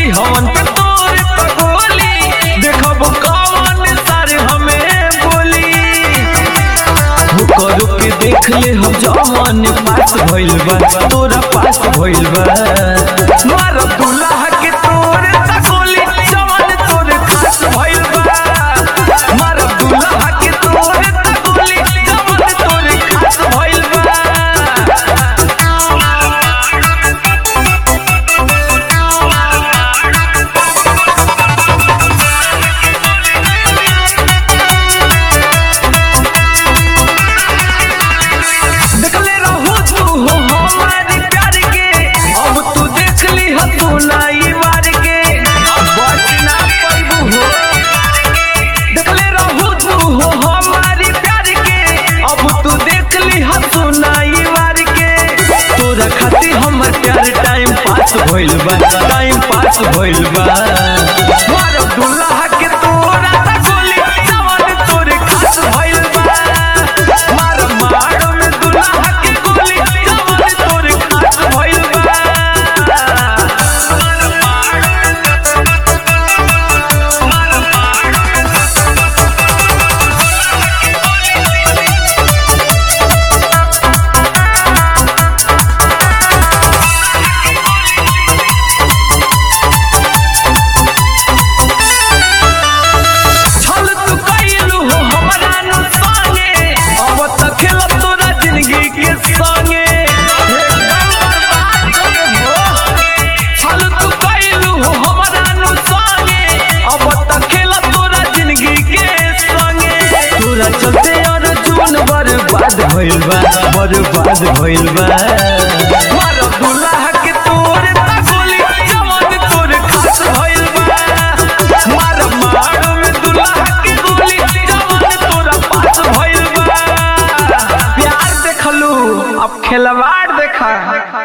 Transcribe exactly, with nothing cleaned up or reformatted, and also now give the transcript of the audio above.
हवन पे तोरे पगोली देखब कौन सारे हमें बोली करो के देख ले हम जवान पास भइल बा तोरा पास भइल बा मार दुल्हा के तोरे तगोली जवान तोरे खास भइल बा मार दुल्हा के तोरे तगोली जवान तोरे खास भइल बा खाती हमर प्यार टाइम पास भइल बा टाइम पास भइल बा मार दुल्हा के तोरा तगोली जवान तोरे खास भइल बा मार मार में दुल्हा के गोली जवान तोरे खास भइल बा चलते अर्जुन बर्बाद भइल बा बर्बाद भइल बा मार दुल्हा के तोरे तगोली जवान तोरे खास भइल बा मार मार में दुल्हा के गोली जवान तोरा पास भइल बा प्यार देखलू अब खिलवाड़ देखा।